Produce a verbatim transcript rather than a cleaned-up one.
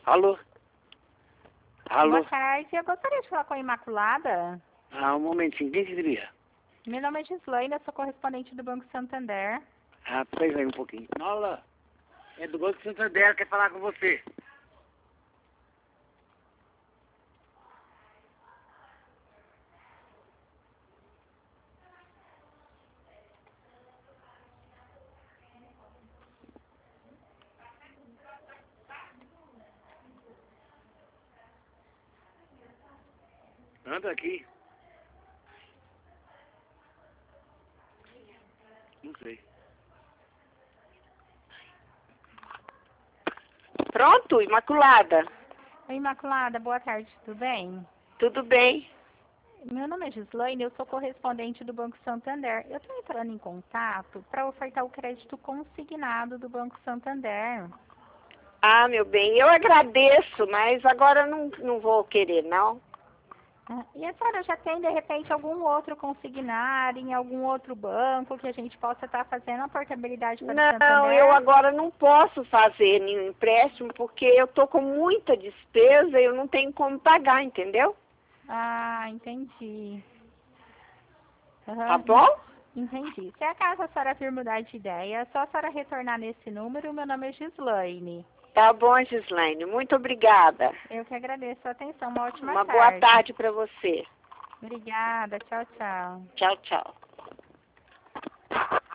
Alô? Alô? Boa tarde, eu gostaria de falar com a Imaculada. Ah, um momentinho, quem que queria? Meu nome é Gislaine, eu sou correspondente do Banco Santander. Ah, peraí aí um pouquinho. Alô? É do Banco Santander, quer falar com você. Anda aqui. Não sei. Pronto, Imaculada. Oi, Imaculada, boa tarde, tudo bem? Tudo bem? Meu nome é Gislaine, eu sou correspondente do Banco Santander. Eu estou entrando em contato para ofertar o crédito consignado do Banco Santander. Ah, meu bem, eu agradeço, mas agora não, não vou querer, não. Ah, E a senhora já tem, de repente, algum outro consignado em algum outro banco que a gente possa estar fazendo a portabilidade para o Não, Santander? eu agora não posso fazer nenhum empréstimo porque eu tô com muita despesa e eu não tenho como pagar, entendeu? Ah, entendi. Tá Aham, bom? entendi. Se acaso a senhora vir mudar de ideia, é só a senhora retornar nesse número. Meu nome é Gislaine. Tá bom, Gislaine. Muito obrigada. Eu que agradeço a atenção. Uma ótima Uma tarde. boa tarde para você. Obrigada. Tchau, tchau. Tchau, tchau.